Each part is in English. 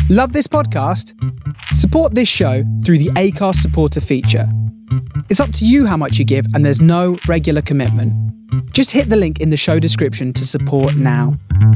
Love this podcast? Support this show through the Acast supporter feature. It's up to you how much you give, and there's no regular commitment. Just hit the link in the show description to support now.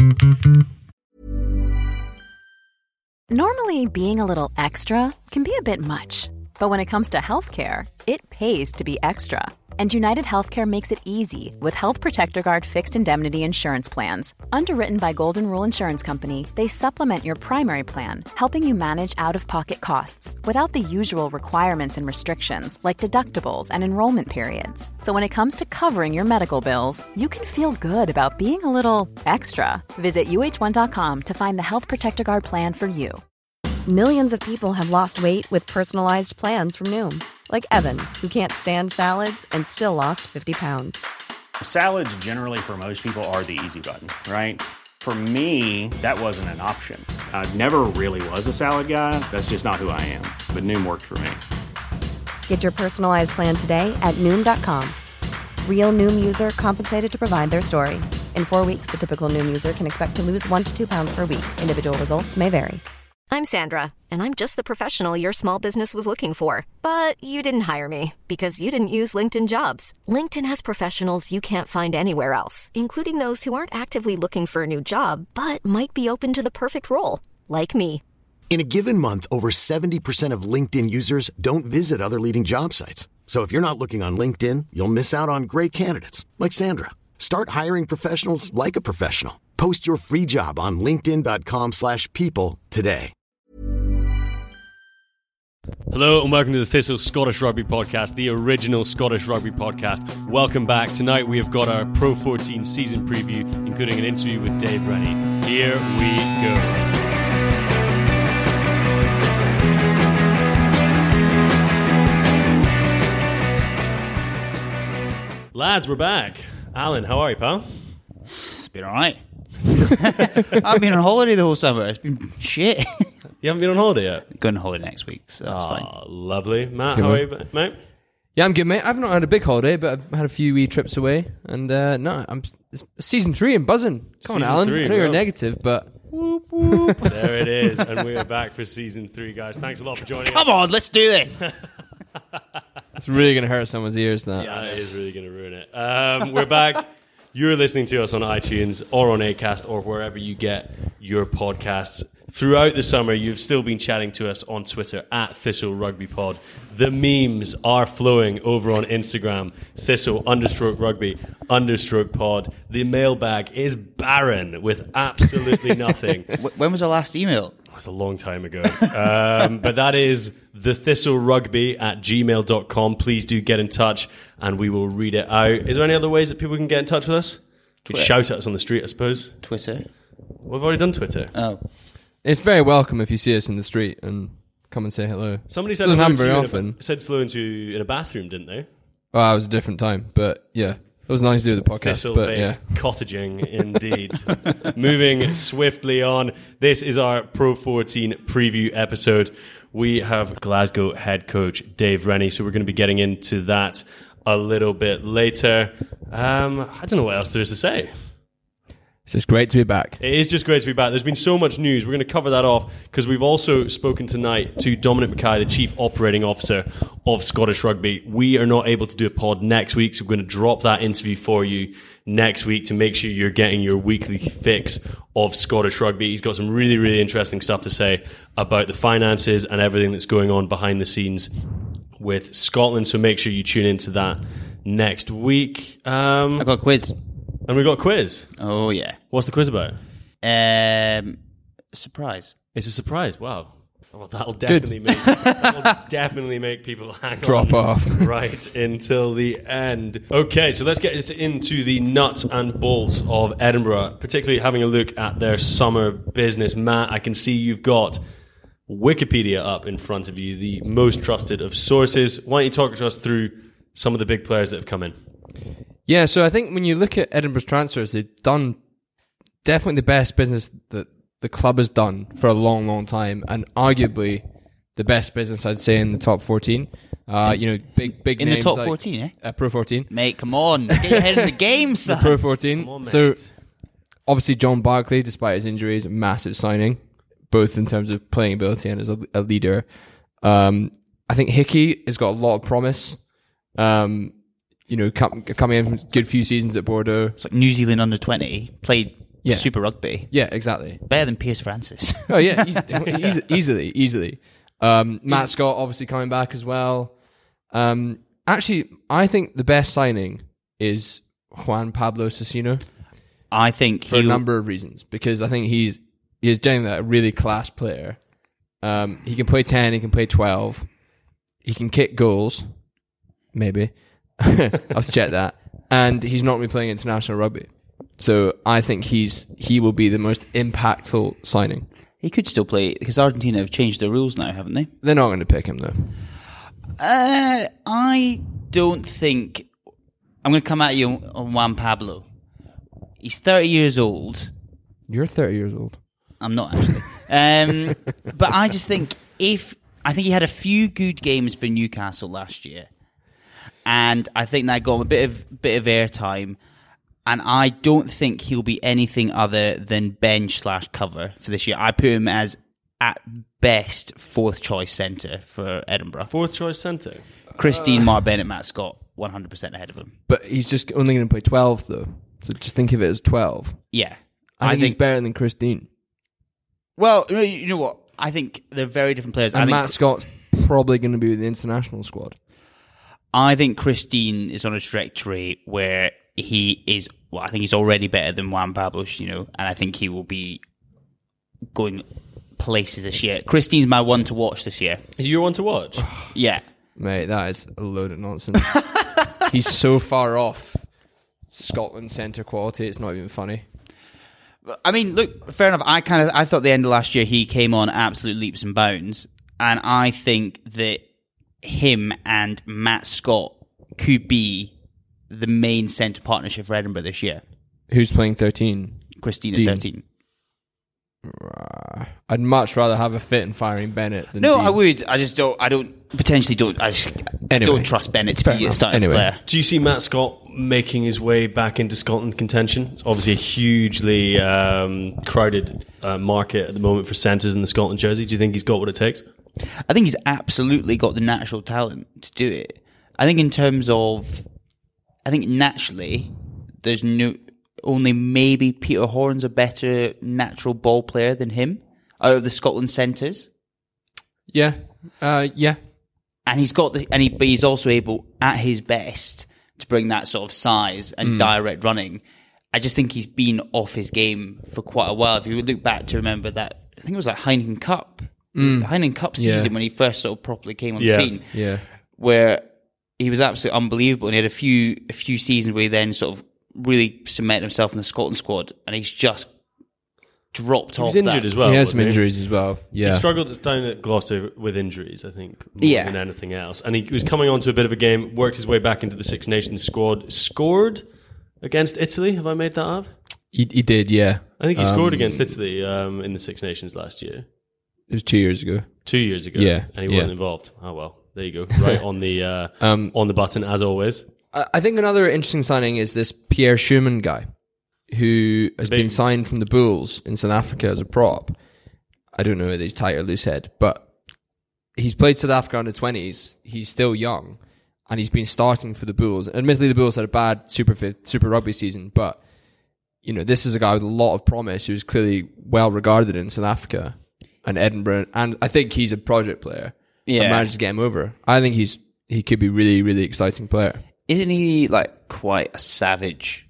Normally, being a little extra can be a bit much. But when it comes to healthcare, it pays to be extra. And United Healthcare makes it easy with Health Protector Guard fixed indemnity insurance plans. Underwritten by Golden Rule Insurance Company, they supplement your primary plan, helping you manage out-of-pocket costs without the usual requirements and restrictions like deductibles and enrollment periods. So when it comes to covering your medical bills, you can feel good about being a little extra. Visit uh1.com to find the Health Protector Guard plan for you. Millions of people have lost weight with personalized plans from Noom. Like Evan, who can't stand salads and still lost 50 pounds. Salads generally for most people are the easy button, right? For me, that wasn't an option. I never really was a salad guy. That's just not who I am. But Noom worked for me. Get your personalized plan today at Noom.com. Real Noom user compensated to provide their story. In 4 weeks, the typical Noom user can expect to lose 1 to 2 pounds per week. Individual results may vary. I'm Sandra, and I'm just the professional your small business was looking for. But you didn't hire me because you didn't use LinkedIn Jobs. LinkedIn has professionals you can't find anywhere else, including those who aren't actively looking for a new job, but might be open to the perfect role, like me. In a given month, over 70% of LinkedIn users don't visit other leading job sites. So if you're not looking on LinkedIn, you'll miss out on great candidates like Sandra. Start hiring professionals like a professional. Post your free job on linkedin.com/people today. Hello and welcome to the Thistle Scottish Rugby Podcast, the original Scottish Rugby Podcast. Welcome back. Tonight we have got our Pro 14 season preview, including an interview with Dave Rennie. Here we go. Lads, we're back. Alan, how are you, pal? It's been alright. I've been on holiday the whole summer. It's been shit. You haven't been on holiday yet? Going on holiday next week, so that's fine. Lovely. Matt, Good how one. are you, mate? Yeah, I'm good, mate. I've not had a big holiday, but I've had a few wee trips away. And it's season 3 and buzzing. Come Season on, Alan. 3, I know you're bro. negative, but Whoop, whoop. There it is. And we are back for season 3, guys. Thanks a lot for joining us. Come on, let's do this. it's really going to hurt someone's ears, that. Yeah, it is really going to ruin it. We're back. You're listening to us on iTunes or on Acast or wherever you get your podcasts. Throughout the summer, you've still been chatting to us on Twitter at Thistle Rugby Pod. The memes are flowing over on Instagram, Thistle_Rugby_pod. The mailbag is barren with absolutely nothing. When was the last email? It was a long time ago. But that is thethistlrugby@gmail.com. Please do get in touch and we will read it out. Is there any other ways that people can get in touch with us? Could shout at us on the street, I suppose. Twitter. We've already done Twitter. Oh. It's very welcome if you see us in the street and come and say hello. Somebody said Doesn't hello happen to very you often. said hello to you in a bathroom, didn't they? Well, it was a different time, but yeah. It was nice to do the podcast, but yeah. Thistle-based cottaging, indeed. Moving swiftly on, this is our Pro 14 preview episode. We have Glasgow head coach Dave Rennie, so we're going to be getting into that a little bit later. I don't know what else there is to say. It's just great to be back. It is just great to be back. There's been so much news. We're going to cover that off because we've also spoken tonight to Dominic Mackay, the Chief Operating Officer of Scottish Rugby. We are not able to do a pod next week, so we're going to drop that interview for you next week to make sure you're getting your weekly fix of Scottish Rugby. He's got some really, really interesting stuff to say about the finances and everything that's going on behind the scenes with Scotland, so make sure you tune into that next week. I got a quiz. And we've got a quiz. Oh, yeah. What's the quiz about? Surprise. It's a surprise. Wow. Well, that'll definitely make people Drop off right until the end. Okay, so let's get into the nuts and bolts of Edinburgh, particularly having a look at their summer business. Matt, I can see you've got Wikipedia up in front of you, the most trusted of sources. Why don't you talk to us through some of the big players that have come in? Yeah, so I think when you look at Edinburgh's transfers, they've done definitely the best business that the club has done for a long, long time, and arguably the best business, I'd say, in the top 14. Big in names the top like, 14, Pro 14. Mate, come on. Get your head in the game, son. The Pro 14. Come on, so, mate. obviously, John Barclay, despite his injuries, a massive signing. both in terms of playing ability and as a leader. I think Hickey has got a lot of promise. Coming in from a good few seasons at Bordeaux. It's like New Zealand under 20 played Super Rugby. Yeah, exactly. Better than Pierce Francis. Oh yeah, easily. Matt Scott obviously coming back as well. Actually, I think the best signing is Juan Pablo Cecino. I think for a number of reasons, because I think he's generally a really class player. He can play 10, he can play 12, he can kick goals, maybe. I'll have to check that. And he's not going to be playing international rugby. So I think he will be the most impactful signing. He could still play, because Argentina have changed their rules now, haven't they? They're not going to pick him, though. I don't think... I'm going to come at you on Juan Pablo. He's 30 years old. You're 30 years old. I'm not, actually. But I just think I think he had a few good games for Newcastle last year. And I think that got him a bit of airtime. And I don't think he'll be anything other than bench/cover for this year. I put him as, at best, 4th choice centre for Edinburgh. 4th choice centre? Christine, Mark Bennett, Matt Scott, 100% ahead of him. But he's just only going to play 12, though. So just think of it as 12. Yeah. I think he's better than Christine. Well, you know what? I think they're very different players. And Matt Scott's probably going to be with the international squad. I think Christine is on a trajectory where he is, well, I think he's already better than Juan Pablo, and I think he will be going places this year. Christine's my one to watch this year. Is your one to watch? Yeah. Mate, that is a load of nonsense. He's so far off Scotland centre quality, it's not even funny. I mean, look, fair enough. I thought the end of last year he came on absolute leaps and bounds, and I think that him and Matt Scott could be the main centre partnership for Edinburgh this year. Who's playing 13? Christine at 13. I'd much rather have a fit and firing Bennett than No, Dean. I would. I just don't. I don't trust Bennett to be a starting player. Do you see Matt Scott making his way back into Scotland contention? It's obviously a hugely crowded market at the moment for centres in the Scotland jersey. Do you think he's got what it takes? I think he's absolutely got the natural talent to do it. I think in terms of, naturally, there's only maybe Peter Horn's a better natural ball player than him out of the Scotland centres. Yeah. Yeah. And he's also able, at his best, to bring that sort of size and direct running. I just think he's been off his game for quite a while. If you would look back to remember that, I think it was like Heineken Cup. The Heineken Cup season when he first sort of properly came on the scene. Yeah. Where he was absolutely unbelievable, and he had a few seasons where he then sort of really cemented himself in the Scotland squad, and he's just dropped off. He was injured as well. He had some injuries as well. Yeah. He struggled down at Gloucester with injuries, I think, more than anything else. And he was coming onto a bit of a game, worked his way back into the Six Nations squad, scored against Italy. Have I made that up? He did, yeah. I think he scored against Italy in the Six Nations last year. It was 2 years ago. 2 years ago. Yeah. And he wasn't involved. Oh, well. There you go. Right on the button, as always. I think another interesting signing is this Pierre Schumann guy, who has been signed from the Bulls in South Africa as a prop. I don't know whether he's tight or loose head, but he's played South Africa under 20s. He's still young, and he's been starting for the Bulls. Admittedly, the Bulls had a bad Super Rugby season, but this is a guy with a lot of promise who's clearly well regarded in South Africa and Edinburgh, and I think he's a project player. Yeah, managed to get him over. I think he could be really, really exciting player. Isn't he like quite a savage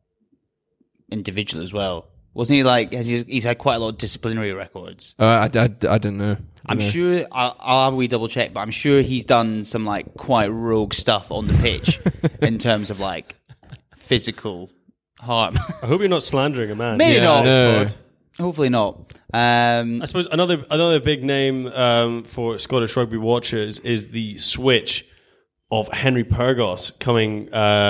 individual as well? Wasn't he like? He's had quite a lot of disciplinary records. I don't know. I'm sure. I'll have a wee double check, but I'm sure he's done some like quite rogue stuff on the pitch in terms of like physical harm. I hope you're not slandering a man. Maybe not. Hopefully not. I suppose another big name for Scottish rugby watchers is the switch of Henry Pyrgos coming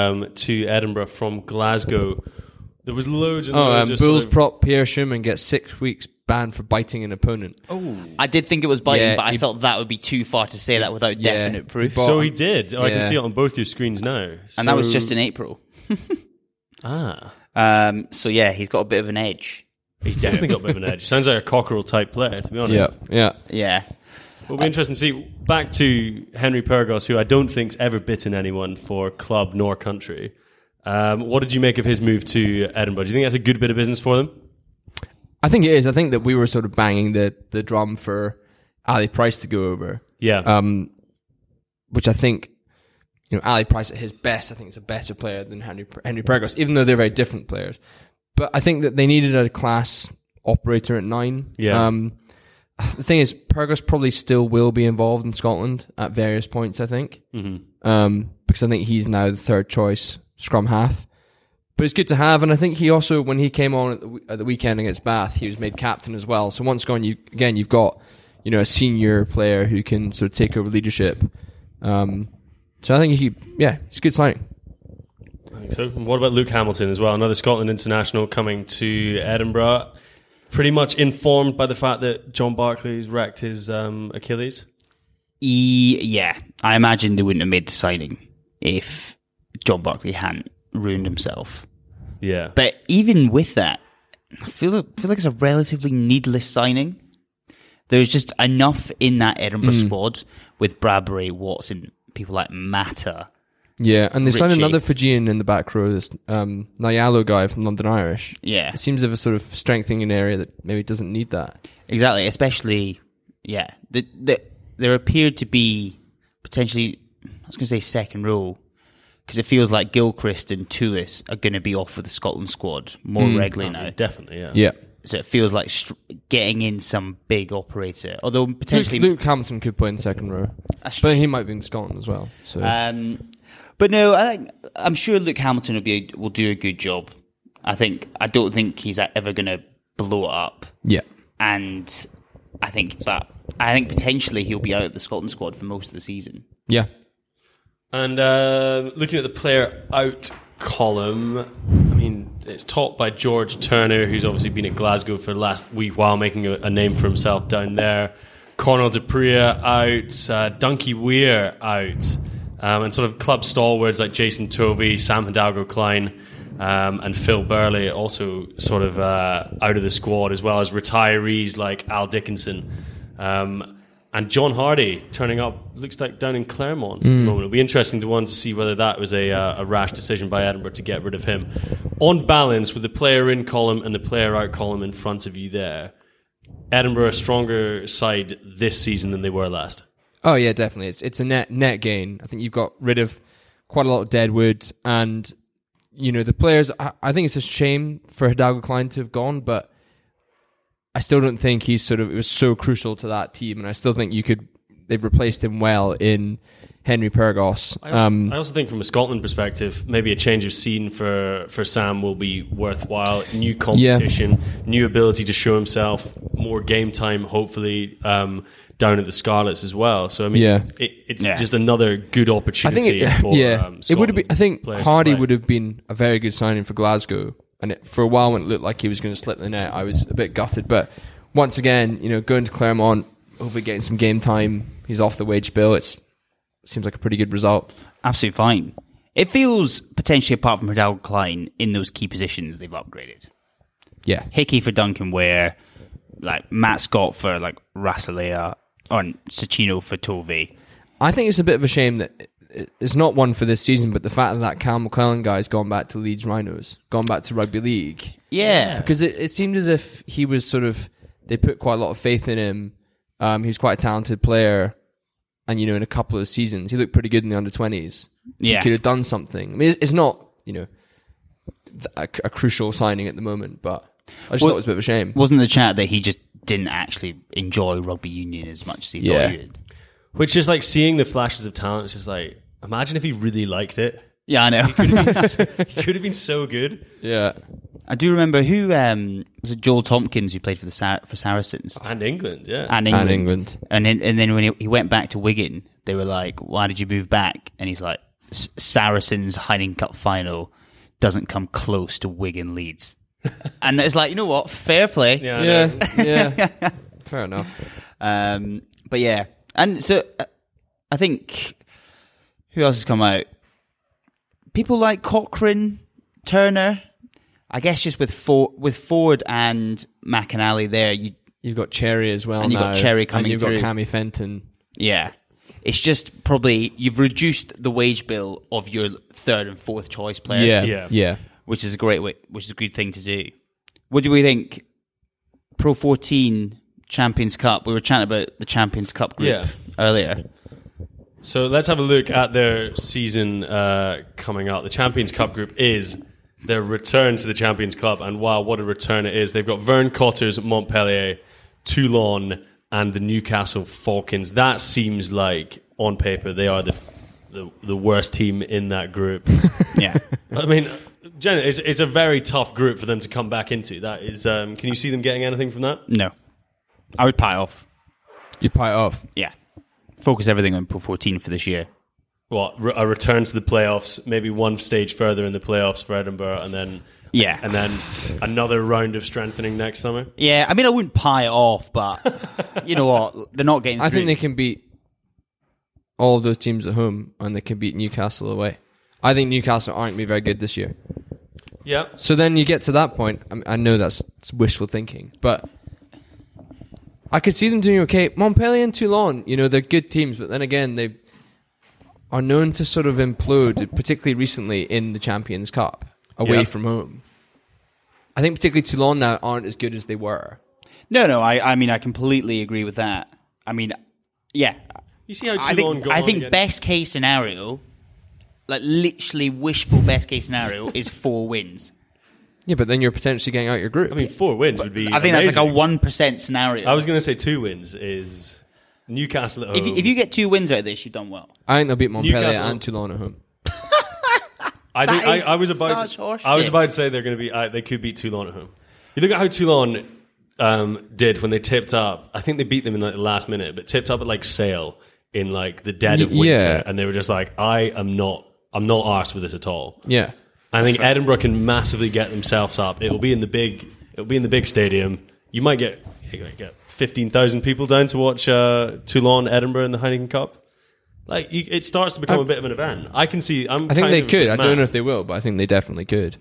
to Edinburgh from Glasgow. There was loads and loads of Bulls prop Pierre Schumann gets 6 weeks banned for biting an opponent. Oh, I did think it was biting, but I felt that would be too far to say that without definite proof. So he did. I can see it on both your screens now. And that was just in April. So yeah, he's got a bit of an edge. He's definitely got a bit of an edge. Sounds like a Cockerell type player, to be honest. Yeah. It'll be interesting to see. Back to Henry Pyrgos, who I don't think's ever bitten anyone for club nor country. What did you make of his move to Edinburgh? Do you think that's a good bit of business for them? I think it is. I think that we were sort of banging the drum for Ali Price to go over. Yeah. Which I think, Ali Price at his best, I think is a better player than Henry Pyrgos, even though they're very different players. But I think that they needed a class operator at 9. Yeah. The thing is, Pyrgos probably still will be involved in Scotland at various points, I think. Mm-hmm. Because I think he's now the third choice scrum half. But it's good to have, and I think he also, when he came on at the weekend against Bath, he was made captain as well. So once gone, you've got a senior player who can sort of take over leadership. So I think it's a good signing. I think so. And what about Luke Hamilton as well? Another Scotland international coming to Edinburgh. Pretty much informed by the fact that John Barclay's wrecked his Achilles. Yeah, I imagine they wouldn't have made the signing if John Barclay hadn't ruined himself. Yeah. But even with that, I feel like it's a relatively needless signing. There's just enough in that Edinburgh squad with Bradbury, Watson, people like Mata. Yeah, and they signed Richie. another Fijian in the back row, this Nyalo guy from London Irish. Yeah. It seems of a sort of strengthening an area that maybe doesn't need that. Exactly, especially, there appeared to be potentially, I was going to say second row, because it feels like Gilchrist and Toulis are going to be off with the Scotland squad more regularly now. Definitely, yeah. Yeah. So it feels like getting in some big operator, although potentially Luke Hamilton could play in second row, but he might be in Scotland as well. So, but no, I'm sure Luke Hamilton will do a good job. I don't think he's ever going to blow it up. Yeah, and I think potentially he'll be out of the Scotland squad for most of the season. Yeah, and looking at the player out column, I mean, it's topped by George Turner, who's obviously been at Glasgow for the last week while making a name for himself down there. Conor Dupria out, Donkey Weir out, and sort of club stalwarts like Jason Tovey, Sam Hidalgo-Klein, and Phil Burley also sort of out of the squad, as well as retirees like Al Dickinson. And John Hardy turning up, looks like down in Claremont at the moment. It'll be interesting to see whether that was a rash decision by Edinburgh to get rid of him. On balance, with the player in column and the player out column in front of you there, Edinburgh a stronger side this season than they were last. Oh yeah, definitely. It's a net gain. I think you've got rid of quite a lot of deadwood, and the players. I think it's a shame for Hidalgo-Klein to have gone, but I still don't think it was so crucial to that team, and I still think they've replaced him well in Henry Pyrgos. I also think from a Scotland perspective, maybe a change of scene for Sam will be worthwhile. New competition, new ability to show himself, more game time, hopefully, down at the Scarlets as well. So, I mean, it's just another good opportunity for it would have been. I think Hardy would would have been a very good signing for Glasgow. And for a while, when it looked like he was going to slip the net, I was a bit gutted. But once again, going to Claremont, hopefully getting some game time. He's off the wage bill. It seems like a pretty good result. Absolutely fine. It feels potentially, apart from Hidalgo-Klein, in those key positions they've upgraded. Yeah, Hickey for Duncan Ware, like Matt Scott for like Rasalea, and Cecchino for Tovey. I think it's a bit of a shame that it's not one for this season, but the fact that Cal McClellan guy's gone back to Leeds Rhinos, gone back to rugby league. Yeah. Because it seemed as if he was they put quite a lot of faith in him. He was quite a talented player. And, in a couple of seasons, he looked pretty good in the under-20s. Yeah. He could have done something. I mean, it's not, a crucial signing at the moment, but I just thought it was a bit of a shame. Wasn't the chat that he just didn't actually enjoy rugby union as much as he thought he did? Which is like seeing the flashes of talent. It's just like, imagine if he really liked it. Yeah, I know. He could have been so good. Yeah. I do remember who was it Joel Tompkins who played for for Saracens and England, yeah, and England. And then when he went back to Wigan, they were like, "Why did you move back?" And he's like, "Saracens Heineken Cup final doesn't come close to Wigan Leeds." And it's like, you know what? Fair play. Yeah. Fair enough. But yeah, and so I think who else has come out? People like Cochrane, Turner. I guess just with Ford and McAnally there, you've got Cherry as well, and you've got Cherry coming and you've through. got Cammy Fenton. Yeah, it's just probably you've reduced the wage bill of your third and fourth choice players. Yeah. Which is a good thing to do. What do we think? Pro 14 Champions Cup. We were chatting about the Champions Cup group earlier. So let's have a look at their season coming up. The Champions Cup group is their return to the Champions Club, and wow, what a return it is. They've got Vern Cotters at Montpellier, Toulon, and the Newcastle Falcons. That seems like, on paper, they are the worst team in that group. Yeah. I mean, Jen, it's a very tough group for them to come back into. That is, can you see them getting anything from that? No. I would pie off. You'd pie off? Yeah. Focus everything on Pro 14 for this year. What, a return to the playoffs, maybe one stage further in the playoffs for Edinburgh, and then another round of strengthening next summer? Yeah, I mean, I wouldn't pie it off, but you know what? They're not getting through. I think they can beat all of those teams at home, and they can beat Newcastle away. I think Newcastle aren't going to be very good this year. Yeah. So then you get to that point. I know that's wishful thinking, but I could see them doing okay. Montpellier and Toulon, they're good teams, but then again, they are known to sort of implode, particularly recently in the Champions Cup, away from home. I think particularly Toulon now aren't as good as they were. No, I mean, I completely agree with that. I mean, yeah. You see how Toulon got I on think again? best case scenario, like literally wishful best case scenario, is 4 wins. Yeah, but then you're potentially getting out your group. I mean, 4 wins would be I think amazing. that's like a 1% scenario. I was going to say 2 wins is Newcastle at home. If you get 2 wins out of this, you've done well. I think they'll beat Montpellier Newcastle and Toulon at home. I was about to say they're going to be. They could beat Toulon at home. You look at how Toulon did when they tipped up. I think they beat them in like the last minute, but tipped up at like Sale in like the dead of winter, and they were just like, I'm not arsed with this at all. Yeah. I think Edinburgh can massively get themselves up. It'll be in the big stadium. You might get 15,000 people down to watch Toulon Edinburgh in the Heineken Cup. Like it starts to become a bit of an event. I can see. I think they could. I don't know if they will, but I think they definitely could.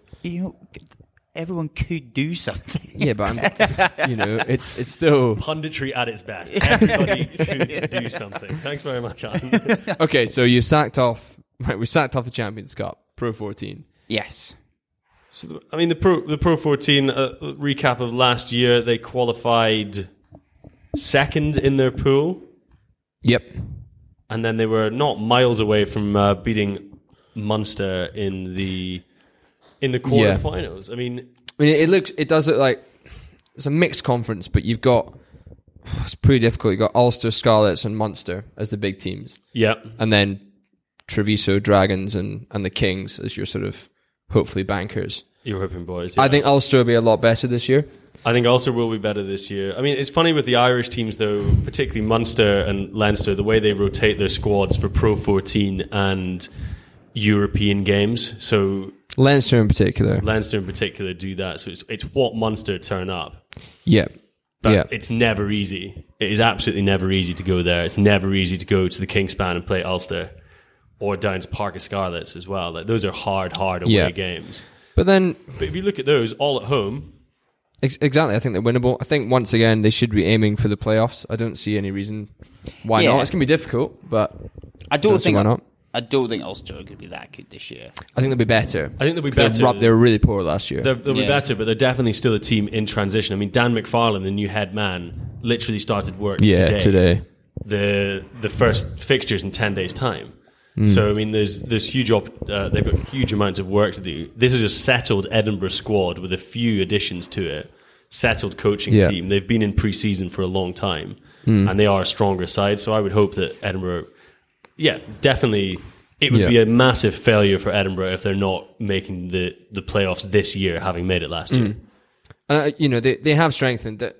Everyone could do something. Yeah, but it's still punditry at its best. Everybody could do something. Thanks very much, Alan. Okay, so you sacked off. Right, we sacked off the Champions Cup, Pro 14. Yes. So the Pro 14 recap of last year. They qualified second in their pool. Yep. And then they were not miles away from beating Munster in the quarterfinals. Yeah. I mean, it does look like it's a mixed conference, but you've got it's pretty difficult. You've got Ulster, Scarlets, and Munster as the big teams. Yep. And then Treviso Dragons and the Kings as your sort of hopefully bankers. You're hoping boys. Yeah. I think Ulster will be a lot better this year. I think Ulster will be better this year. I mean, it's funny with the Irish teams, though, particularly Munster and Leinster, the way they rotate their squads for Pro 14 and European games. So Leinster in particular do that. So it's what Munster turn up. Yeah. But it's never easy. It is absolutely never easy to go there. It's never easy to go to the Kingspan and play Ulster or down to Park of Scarlets as well. Like, those are hard away games. But if you look at those all at home... Exactly, I think they're winnable. I think, once again, they should be aiming for the playoffs. I don't see any reason why not. It's going to be difficult, but I don't think why not. I don't think Ulster are going to be that good this year. I think they'll be better. They were really poor last year. They'll be better, but they're definitely still a team in transition. I mean, Dan McFarlane, the new head man, literally started work today. The first fixtures in 10 days' time. So I mean, there's huge. They've got huge amounts of work to do. This is a settled Edinburgh squad with a few additions to it. Settled coaching team. They've been in pre-season for a long time, and they are a stronger side. So I would hope that Edinburgh, definitely, it would be a massive failure for Edinburgh if they're not making the playoffs this year, having made it last year. And they have strengthened that.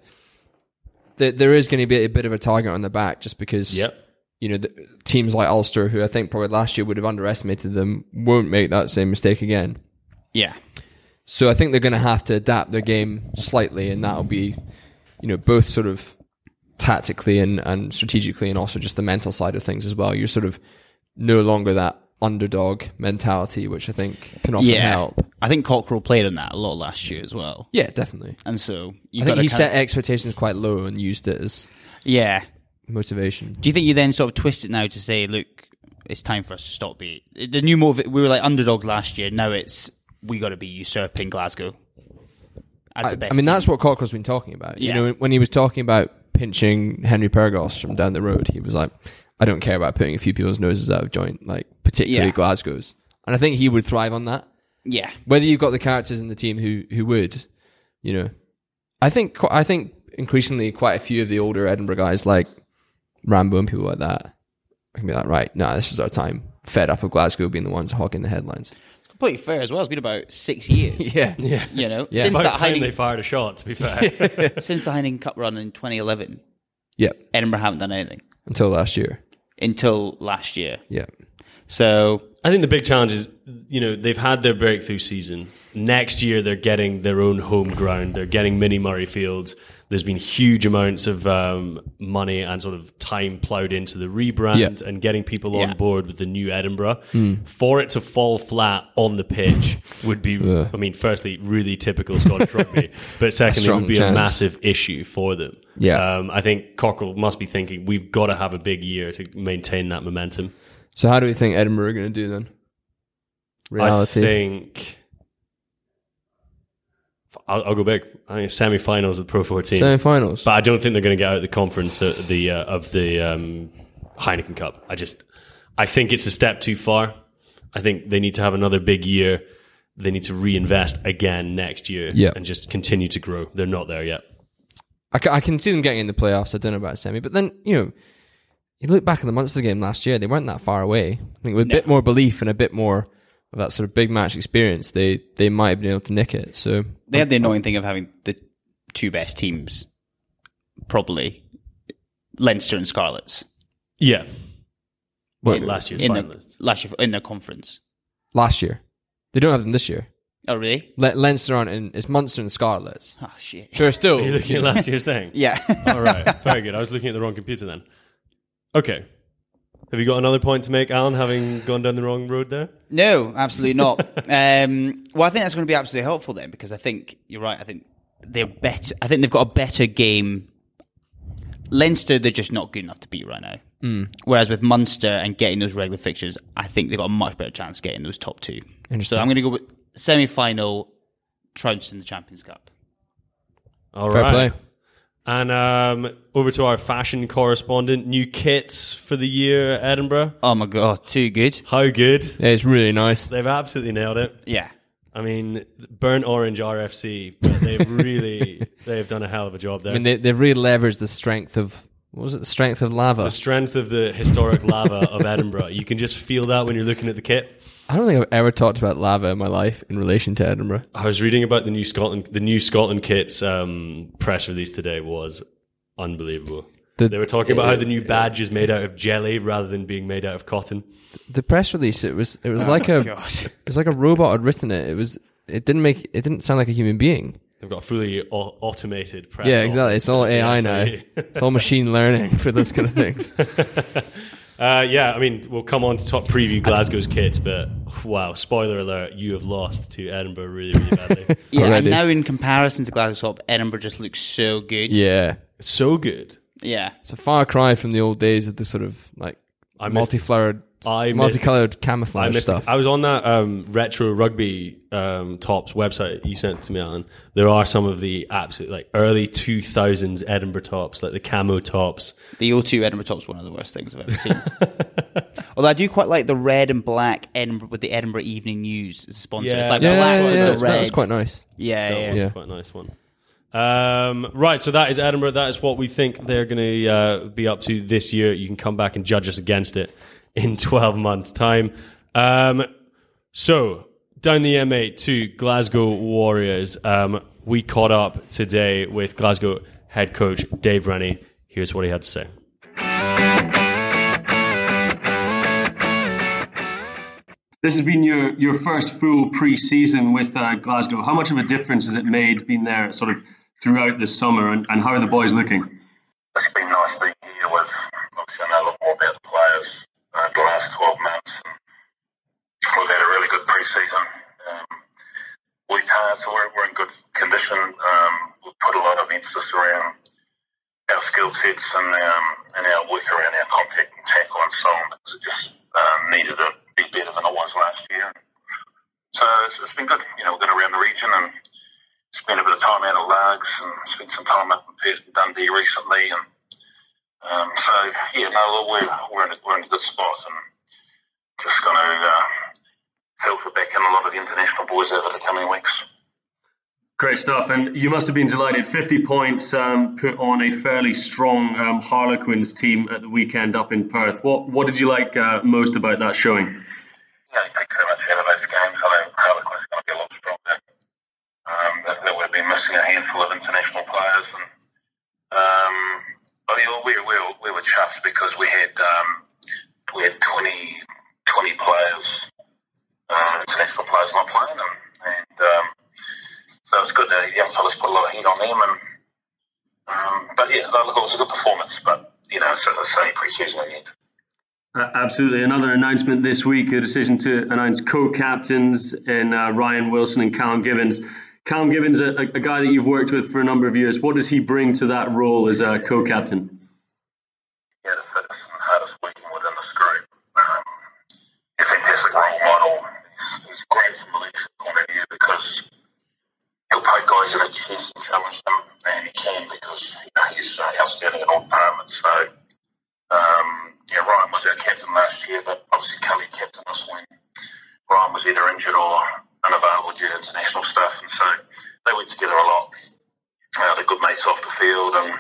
There is going to be a bit of a target on the back, just because. Yep. The teams like Ulster, who I think probably last year would have underestimated them, won't make that same mistake again. Yeah. So I think they're going to have to adapt their game slightly, and that'll be, both sort of tactically and strategically, and also just the mental side of things as well. You're sort of no longer that underdog mentality, which I think can often help. I think Cockrell played on that a lot last year as well. Yeah, definitely. And so I think he set expectations quite low and used it as motivation. Do you think you then sort of twist it now to say, look, it's time for us to stop being the new move? We were like underdogs last year. Now it's we got to be usurping Glasgow as the best. I mean, team. that's what Cockrell's been talking about. Yeah. You know, when he was talking about pinching Henry Pyrgos from down the road, he was like, I don't care about putting a few people's noses out of joint, like particularly Glasgow's. And I think he would thrive on that. Yeah. Whether you've got the characters in the team who would, you know, I think increasingly quite a few of the older Edinburgh guys like Rambo and people like that can be like, right, no, this is our time. Fed up of Glasgow being the ones hogging the headlines. Completely fair as well. It's been about 6 years. Yeah. You know, Since since about that time Heineken, they fired a shot, to be fair. since the Heineken Cup run in 2011, Edinburgh haven't done anything Until last year. Yeah. So I think the big challenge is, you know, they've had their breakthrough season. Next year, they're getting their own home ground. They're getting mini Murrayfields. There's been huge amounts of money and sort of time ploughed into the rebrand and getting people on board with the new Edinburgh. For it to fall flat on the pitch would be, I mean, firstly, really typical Scottish rugby, but secondly, it would be a massive issue for them. Yeah. I think Cockrell must be thinking, we've got to have a big year to maintain that momentum. So how do we think Edinburgh are going to do then? Reality. I think I'll go big. I think semi-finals of the Pro 14. Semi-finals. But I don't think they're going to get out of the conference of the Heineken Cup. I think it's a step too far. I think they need to have another big year. They need to reinvest again next year and just continue to grow. They're not there yet. I can see them getting in the playoffs. I don't know about semi. But then, you know, you look back at the Munster game last year, they weren't that far away. I think with a bit more belief and a bit more of that sort of big match experience, they might have been able to nick it. So they had the annoying thing of having the two best teams, probably Leinster and Scarlets. Yeah. Well, last year's finalists. Last year in their conference. Last year. They don't have them this year. Oh, really? Leinster aren't in. It's Munster and Scarlets. Oh, shit. They're still. Are you looking at last year's thing? Yeah. All right. Very good. I was looking at the wrong computer then. Okay. Have you got another point to make, Alan, having gone down the wrong road there? No, absolutely not. Well, I think that's going to be absolutely helpful then, because I think you're right. I think they're better. I think they've got a better game. Leinster, they're just not good enough to beat right now. Whereas with Munster and getting those regular fixtures, I think they've got a much better chance of getting those top two. So I'm going to go with semi-final, Trouts in the Champions Cup. All Fair right. play. And over to our fashion correspondent. New kits for the year, Edinburgh. Oh my God, too good. How good? Yeah, it's really nice. They've absolutely nailed it. Yeah. I mean, burnt orange RFC, but they've done a hell of a job there. I mean, they've really leveraged the strength of, what was it, the strength of lava? The strength of the historic lava of Edinburgh. You can just feel that when you're looking at the kit. I don't think I've ever talked about lava in my life in relation to Edinburgh. I was reading about the new Scotland kit's press release today was unbelievable. They were talking about how the new badge is made out of jelly rather than being made out of cotton. The press release, it was like it was like a robot had written it. It didn't sound like a human being. They've got a fully automated press. Yeah, exactly. It's all AI Yeah, now. so- It's all machine learning for those kind of things. I mean, we'll come on to top preview Glasgow's kits, but wow, spoiler alert, you have lost to Edinburgh really, really badly. Yeah, Already. and now in comparison to Glasgow Top, Edinburgh just looks so good. Yeah. So good. Yeah. It's a far cry from the old days of the sort of like multicolored camouflage stuff. I was on that retro rugby tops website you sent to me, Alan. There are some of the absolute like early 2000s Edinburgh tops, like the camo tops. The O2 Edinburgh top's one of the worst things I've ever seen. Although I do quite like the red and black Edinburgh with the Edinburgh Evening News as a sponsor. Yeah, It's like yeah, black with that the red. was quite nice. Yeah. That was quite a nice one. Right, so that is Edinburgh. That is what we think they're going to be up to this year. You can come back and judge us against it in 12 months' time. So, down the M8 to Glasgow Warriors. We caught up today with Glasgow head coach Dave Rennie. Here's what he had to say. This has been your first full pre-season with Glasgow. How much of a difference has it made being there sort of throughout the summer, and how are the boys looking? It's been nice being here with, obviously I know a lot more about the players the last 12 months. And Oaks and spent some time up in Perth and Dundee recently. And we're in a good spot, and just going to filter back in a lot of the international boys over the coming weeks. Great stuff, and you must have been delighted. 50 points put on a fairly strong Harlequins team at the weekend up in Perth. What did you like most about that showing? Yeah, you take so much out of those games. I know Harlequins are going to be a lot stronger. That we've been missing a handful of international players, and we were chuffed because we had 20 players, international players not playing them, and so it's good. The young fellas put a lot of heat on them, and but yeah, look, it was a good performance. But it's only pre-season again. Absolutely. Another announcement this week: a decision to announce co-captains in Ryan Wilson and Callum Gibbons. Callum Gibbons, a guy that you've worked with for a number of years. What does he bring to that role as a co-captain? Yeah, the fittest and hardest working within this group. He's a fantastic role model. He's great from a leadership point of view because he'll poke guys in the chest and challenge them, and he can because he's outstanding in all departments. So, Ryan was our captain last year, but obviously Kelly captained us when Ryan was either injured or unavailable due to international stuff, and so they went together a lot. They're good mates off the field, and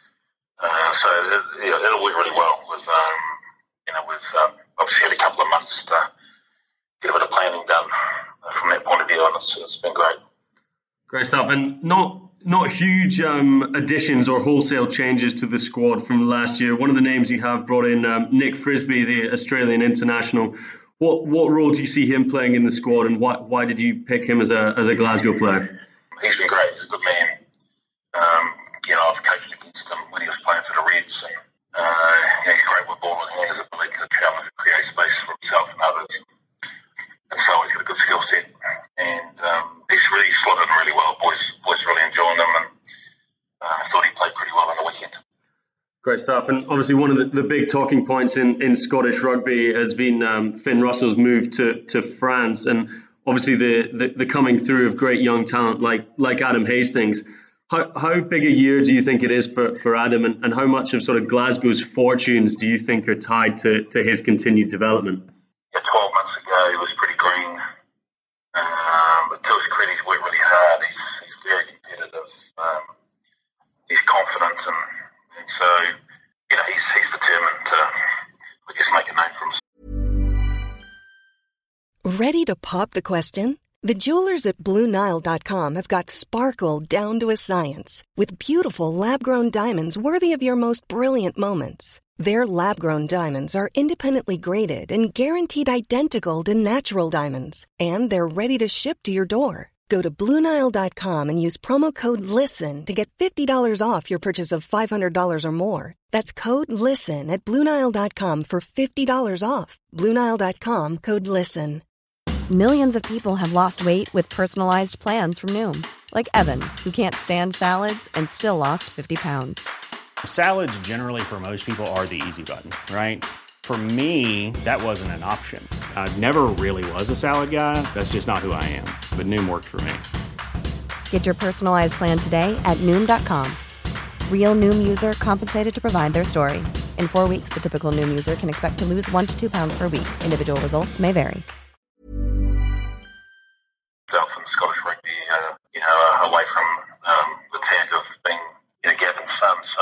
so it'll work really well. We've obviously had a couple of months to get a bit of planning done from that point of view, and it's been great. Great stuff, and not huge additions or wholesale changes to the squad from last year. One of the names you have brought in, Nick Frisby, the Australian international. What role do you see him playing in the squad, and why did you pick him as a Glasgow player? He's been great. He's a good man. I've coached against him when he was playing for the Reds, and he's great with ball in hand, his ability to challenge and create space for himself and others. And so he's got a good skill set, and he's really slotted in really well. Boys really enjoying him, and I thought he played pretty well on the weekend. Great stuff. And obviously one of the big talking points in Scottish rugby has been Finn Russell's move to France, and obviously the coming through of great young talent like Adam Hastings. How big a year do you think it is for Adam, and how much of sort of Glasgow's fortunes do you think are tied to his continued development? Yeah, 12 months ago he was pretty green, but to his credit he's worked really hard. He's very competitive. He's confident, and so he's determined to, I guess, make a name for himself. Ready to pop the question? The jewelers at BlueNile.com have got sparkle down to a science with beautiful lab-grown diamonds worthy of your most brilliant moments. Their lab-grown diamonds are independently graded and guaranteed identical to natural diamonds, and they're ready to ship to your door. Go to BlueNile.com and use promo code LISTEN to get $50 off your purchase of $500 or more. That's code LISTEN at BlueNile.com for $50 off. BlueNile.com, code LISTEN. Millions of people have lost weight with personalized plans from Noom. Like Evan, who can't stand salads and still lost 50 pounds. Salads generally for most people are the easy button, right? For me, that wasn't an option. I never really was a salad guy. That's just not who I am. But Noom worked for me. Get your personalized plan today at Noom.com. Real Noom user compensated to provide their story. In 4 weeks, the typical Noom user can expect to lose 1 to 2 pounds per week. Individual results may vary. From Scottish rugby, away from the tag of being Gavin's son. So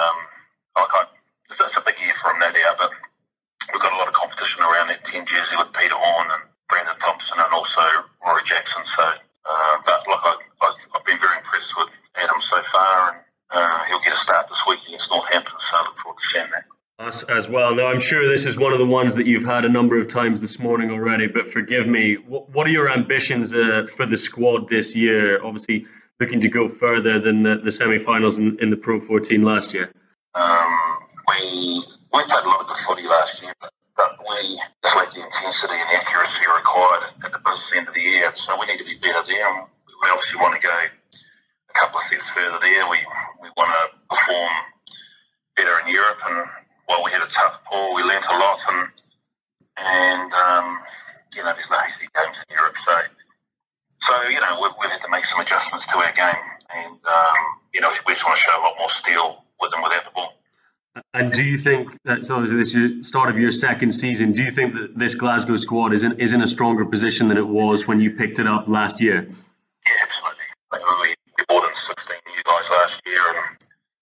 it's a big year for him, no doubt. But we've got a lot of competition around that 10 jersey with Peter Horn and Brandon Thompson and also Rory Jackson. So, but look, I've been very impressed with Adam so far, and he'll get a start this week against Northampton. So I look forward to seeing that. Us as well. Now, I'm sure this is one of the ones that you've had a number of times this morning already, but forgive me. What are your ambitions for the squad this year? Obviously, looking to go further than the semi-finals in the Pro 14 last year. We played a lot of good footy last year, but we just lacked the intensity and the accuracy required at the business end of the year. So we need to be better there. We obviously want to go a couple of steps further there. We want to perform better in Europe, and while we had a tough pool, we learnt a lot, and there's no easy games in Europe, so we've had to make some adjustments to our game, and we just want to show a lot more steel with them without the ball. And do you think that, so this is the start of your second season, do you think that this Glasgow squad is in a stronger position than it was when you picked it up last year? Yeah, absolutely. We brought in 16 new guys last year, and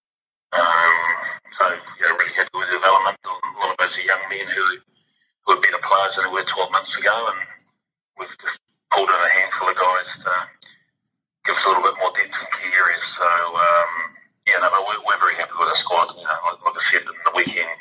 so really happy with the development. A lot of those are young men who are better players than they were 12 months ago, and we've just pulled in a handful of guys to give us a little bit more depth in key areas. So, but we're very happy with our squad. Like I said in the weekend,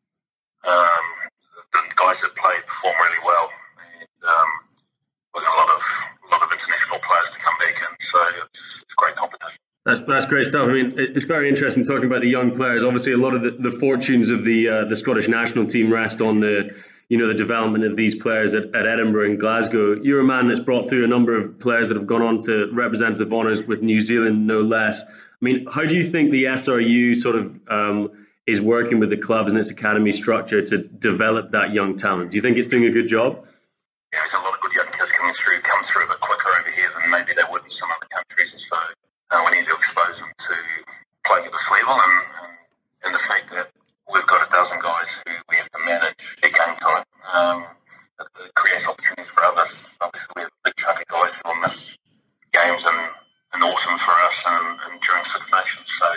the guys that played performed really well, and we've got a lot of international players to come back in. So it's great competition. That's great stuff. I mean, it's very interesting talking about the young players. Obviously, a lot of the fortunes of the Scottish national team rest on the development of these players at Edinburgh and Glasgow. You're a man that's brought through a number of players that have gone on to representative honours with New Zealand, no less. I mean, how do you think the SRU sort of is working with the clubs and its academy structure to develop that young talent? Do you think it's doing a good job? Yeah, there's a lot of good young kids come through a bit quicker over here than maybe they would in some other countries, and so we need to expose them to playing at this level, and the fact that we've got a dozen guys who we have to manage at game time. It creates opportunities for others. Obviously, we have a big chunk of guys who will miss games in autumn for us and during Six Nations. So,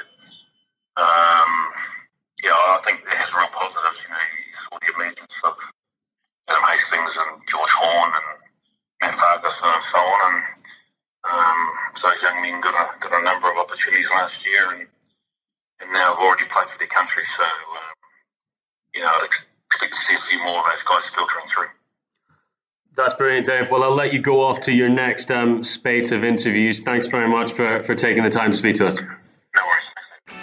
I think it has real positives. You saw the emergence of Adam Hastings and George Horn and Matt Fargus and so on. And so those young men got a number of opportunities last year, and now have already played for their country. So, I'd expect to see a few more of those guys filtering through. That's brilliant, Dave. Well, I'll let you go off to your next spate of interviews. Thanks very much for taking the time to speak to us. No worries.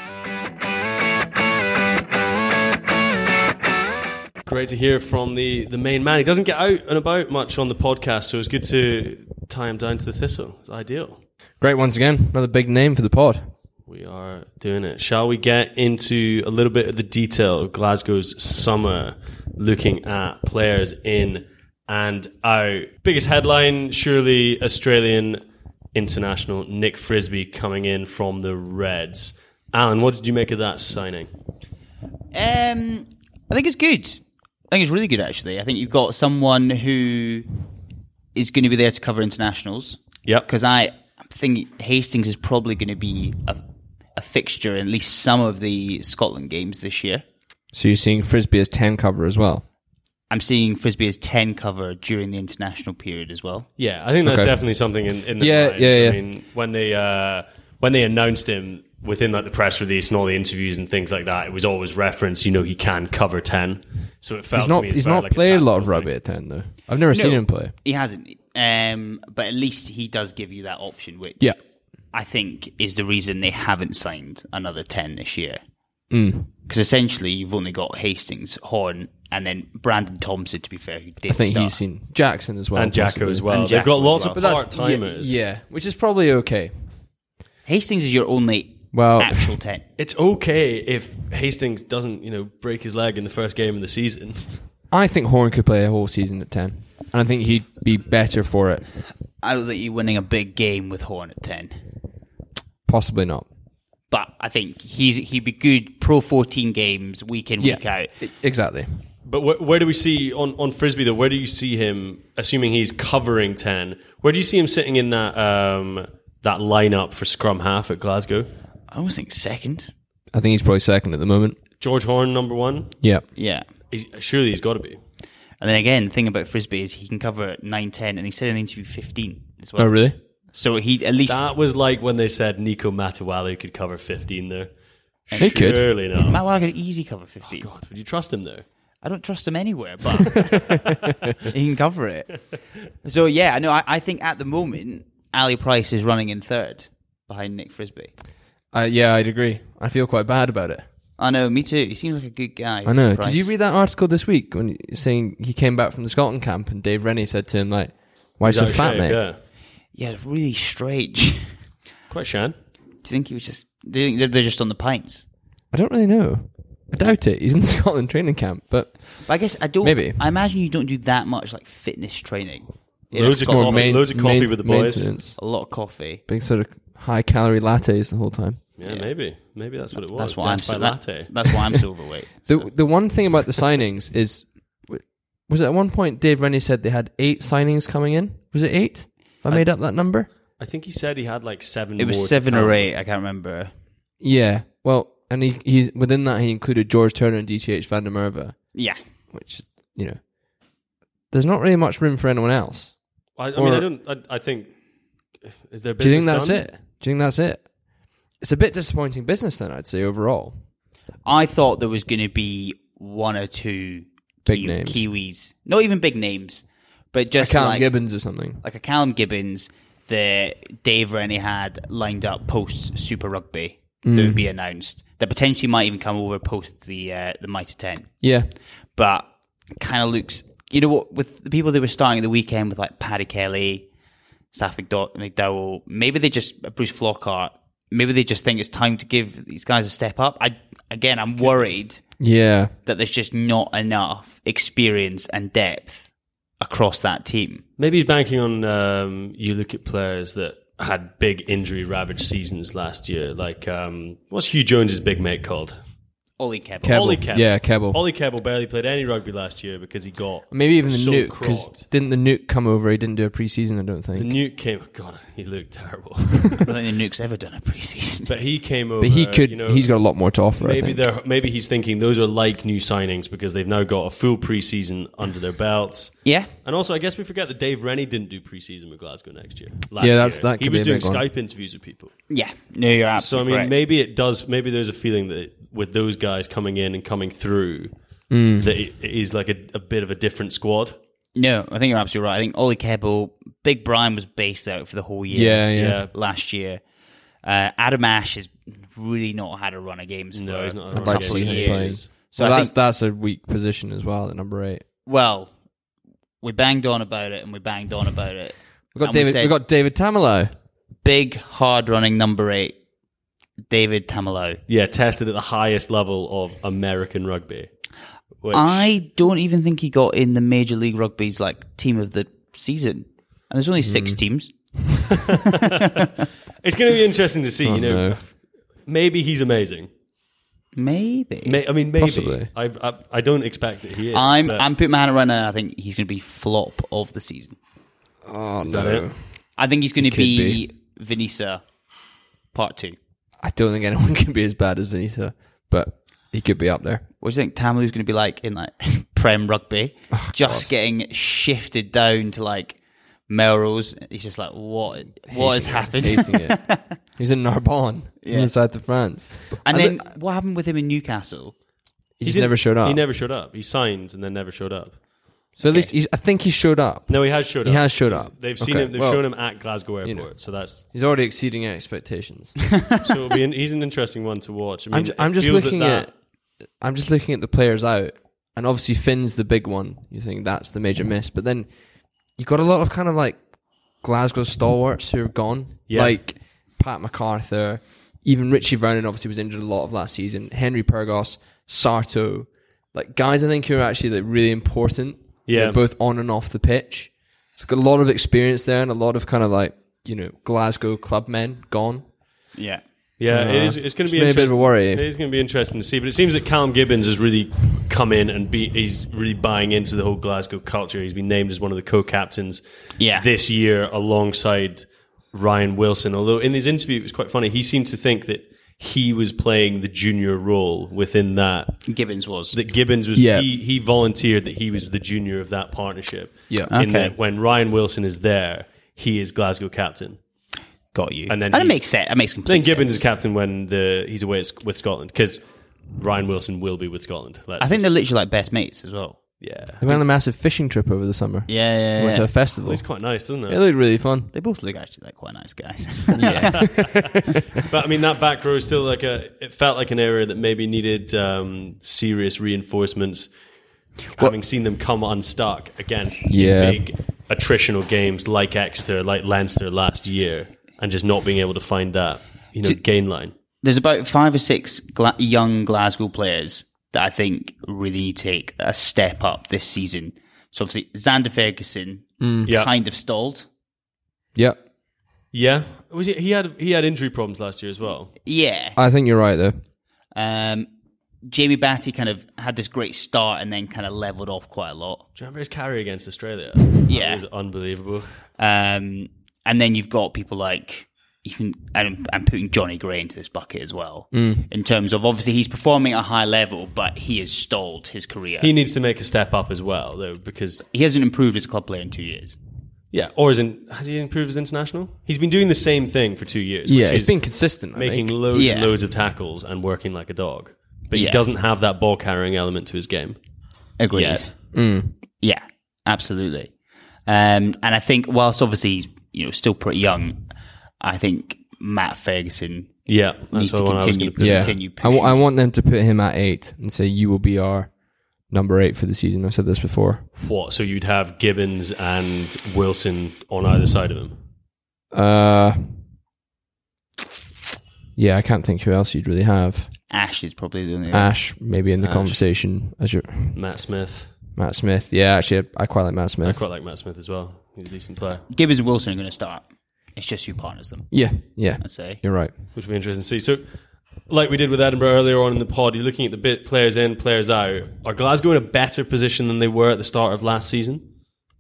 Great to hear from the main man. He doesn't get out and about much on the podcast, so it's good to tie him down to the Thistle. It's ideal. Great once again. Another big name for the pod. We are doing it. Shall we get into a little bit of the detail of Glasgow's summer, looking at players in and out? Biggest headline, surely Australian international Nick Frisby coming in from the Reds. Alan, what did you make of that signing? I think it's good. I think it's really good, actually. I think you've got someone who is going to be there to cover internationals. Yep. Because I think Hastings is probably going to be a fixture in at least some of the Scotland games this year. So you're seeing Frisby as 10 cover as well? I'm seeing Frisby as 10 cover during the international period as well. Yeah, I think that's definitely something in the minds. I mean, when they announced him within the press release and all the interviews and things like that, it was always referenced, he can cover 10. So it felt to me he's not played a lot of rugby at 10 though. I've never seen him play. He hasn't. But at least he does give you that option, which I think is the reason they haven't signed another 10 this year. Because essentially you've only got Hastings, Horn, and then Brandon Thompson, to be fair, who did I think start. he's seen Jackson as well. And Jacko as well. And They've got Jacko lots as of well. part-timers. Yeah, which is probably okay. Hastings is your only actual 10. It's okay if Hastings doesn't, break his leg in the first game of the season. I think Horn could play a whole season at 10. And I think he'd be better for it. I don't think you're winning a big game with Horn at 10. Possibly not. But I think he'd be good pro 14 games, week in, week out. Exactly. But where do we see, on Frisby though, where do you see him, assuming he's covering 10, where do you see him sitting in that lineup for scrum half at Glasgow? I always think second. I think he's probably second at the moment. George Horn, number one? Yeah. Yeah. Surely he's got to be. And then again, the thing about Frisby is he can cover 9, 10, and he said in an interview 15 as well. Oh, really? So he at least... That was like when they said Nico Matawalu could cover 15 there. He could. Surely not. Matawalu could easy cover 15. Oh God, would you trust him there? I don't trust him anywhere, but he can cover it. So yeah, no, I think at the moment, Ali Price is running in third behind Nick Frisby. Yeah, I'd agree. I feel quite bad about it. I know, me too. He seems like a good guy. I know. Price. Did you read that article this week when saying he came back from the Scotland camp and Dave Rennie said to him, like, why are you so fat, mate? Yeah, it's really strange. Quite shan. Do you think he was just... Do you think they're just on the pints? I don't really know. I doubt it. He's in the Scotland training camp, but I guess I don't... Maybe. I imagine you don't do that much like fitness training. Loads of coffee with the boys. Maintenance. A lot of coffee. Big sort of high-calorie lattes the whole time. Yeah, maybe that's what it was. That's why Death by latte. That's why I'm so overweight. The one thing about the signings is, was it at one point Dave Rennie said they had 8 signings coming in? Was it 8? I made up that number? I think he said he had like 7 It was more to 7 or come. 8. I can't remember. Yeah. Well, and he's within that he included George Turner and DTH Van der Merwe, Yeah. which, there's not really much room for anyone else. I think. Is there? Do you think business that's done? it? Do you think that's it? It's a bit disappointing business then, I'd say, overall. I thought there was going to be 1 or 2 Big names. Kiwis. Not even big names, but just Callum like Gibbons or something. like a Callum Gibbons that Dave Rennie had lined up post Super Rugby that would be announced. That potentially might even come over post the Mitre 10. Yeah. But kind of looks, you know what, with the people that were starting at the weekend with like Paddy Kelly, Staff McDowell, maybe they just, Bruce Flockhart, maybe they just think it's time to give these guys a step up. I'm worried Yeah. that there's just not enough experience and depth across that team. Maybe he's banking on. You look at players that had big injury ravaged seasons last year, like what's Hugh Jones's big mate called? Ollie Kebble. Kebble. Ollie Kebble. Yeah, Kebble. Ollie Kebble barely played any rugby last year because he got Maybe even the so Nuke, because crocked. didn't the Nuke come over? He didn't do a pre-season, I don't think. The Nuke came. God, he looked terrible. I don't think the Nuke's ever done a pre-season. But he came over. But he could. You know, He's got a lot more to offer. I think. maybe he's thinking those are like new signings because they've now got a full preseason under their belts. Yeah. And also, I guess we forget that Dave Rennie didn't do preseason with Glasgow next year. That He could was be a doing big one. Skype interviews with people. Yeah. No, you're So I absolutely mean, correct. maybe it does. Maybe there's a feeling that with those guys coming in and coming through, that it is like a bit of a different squad. No, I think you're absolutely right. I think Ollie Kebble, Big Brian was based out for the whole year. Yeah. Last year. Adam Ash has really not had a run of games No, for he's not a had a I'd like to couple see of him years. playing. So Well, I think, that's a weak position as well at number 8. well, we banged on about it and we banged on about it. We've got And David. said, We've got David Tamilau. big, hard-running number 8, David Tamilau. Yeah, tested at the highest level of American rugby. Which, I don't even think he got in the Major League Rugby's like team of the season. And there's only 6 teams. it's going to be interesting to see. Oh, no. Maybe he's amazing. Maybe. Maybe. Possibly. I don't expect that he is. I'm but putting my hand right now. I think he's going to be flop of the season. Oh Is that it? I think he's going to could be Vanessa Part 2. I don't think anyone can be as bad as Vanessa, but he could be up there. What do you think Tamilou's going to be like in like Prem Rugby? Just getting shifted down to like Melrose. He's just like, what has happened? Hating it. He's in Narbonne. He's in the south of France. And then what happened with him in Newcastle? He just never showed up. He never showed up. He signed and then never showed up. So at least I think he showed up. No, he has showed up. He has showed up. They've seen Okay, him. They've well, shown him at Glasgow Airport. you know. So that's He's already exceeding expectations. so. He's an interesting one to watch. I mean, I'm it just feels looking that I'm just looking at the players out, and obviously Finn's the big one. You think that's the major miss, but then you've got a lot of kind of like Glasgow stalwarts who are gone, Yeah. like Pat MacArthur, even Richie Vernon. Obviously was injured a lot of last season. Henry Purgos, Sarto, like guys I think who are actually like really important. Yeah. They're both on and off the pitch. It's got a lot of experience there, and a lot of kind of like Glasgow club men gone. Yeah. Yeah, it's going to It's be been a bit of a worry. It is going to be interesting to see, but it seems that Callum Gibbons has really come in and he's really buying into the whole Glasgow culture. He's been named as one of the co-captains this year alongside Ryan Wilson. Although in his interview, it was quite funny. He seemed to think that he was playing the junior role within that. Gibbons was. That Gibbons was. Yeah. He volunteered that he was the junior of that partnership. Yeah. In Okay. that when Ryan Wilson is there, he is Glasgow captain. Got you. And then that he's- makes sense. That makes complete Then Gibbons sense. is captain when he's away with Scotland because Ryan Wilson will be with Scotland. I think they're literally like best mates as well. yeah. They went on a massive fishing trip over the summer. Yeah, Went to a festival. It's quite nice, doesn't It it? looked really fun. They both look actually like quite nice guys. Yeah. But I mean, that back row is still it felt like an area that maybe needed serious reinforcements. Having seen them come unstuck against big attritional games like Exeter, like Leinster last year, and just not being able to find that gain line. There's about 5 or 6 young Glasgow players that I think really need to take a step up this season. So obviously Xander Ferguson kind of stalled. Yep. Yeah, he had injury problems last year as well. Yeah. I think you're right there. Jamie Batty kind of had this great start and then kind of leveled off quite a lot. Do you remember his carry against Australia? Yeah. That was unbelievable. And then you've got people like, I'm putting Johnny Gray into this bucket as well, in terms of, obviously he's performing at a high level, but he has stalled his career. He needs to make a step up as well, though, because he hasn't improved as a club player in 2 years. Yeah, or has he improved as international? He's been doing the same thing for 2 years. Yeah, he's been consistent, making loads and loads of tackles and working like a dog. But he doesn't have that ball carrying element to his game. Agreed. Yet. Yeah, absolutely. And I think, whilst obviously he's still pretty young, I think Matt Ferguson needs to continue pushing. I want them to put him at 8 and say, you will be our number 8 for the season. I've said this before. What? So you'd have Gibbons and Wilson on either side of him? Yeah, I can't think who else you'd really have. Ash is probably the only... Ash, maybe in the conversation. As your Matt Smith. Matt Smith. Yeah, actually, I quite like Matt Smith. I quite like Matt Smith as well. He's a decent player. Gibbons and Wilson are going to start. It's just who partners them. Yeah. I'd say. You're right. Which will be interesting to see. So, like we did with Edinburgh earlier on in the pod, you're looking at the bit players in, players out. Are Glasgow in a better position than they were at the start of last season?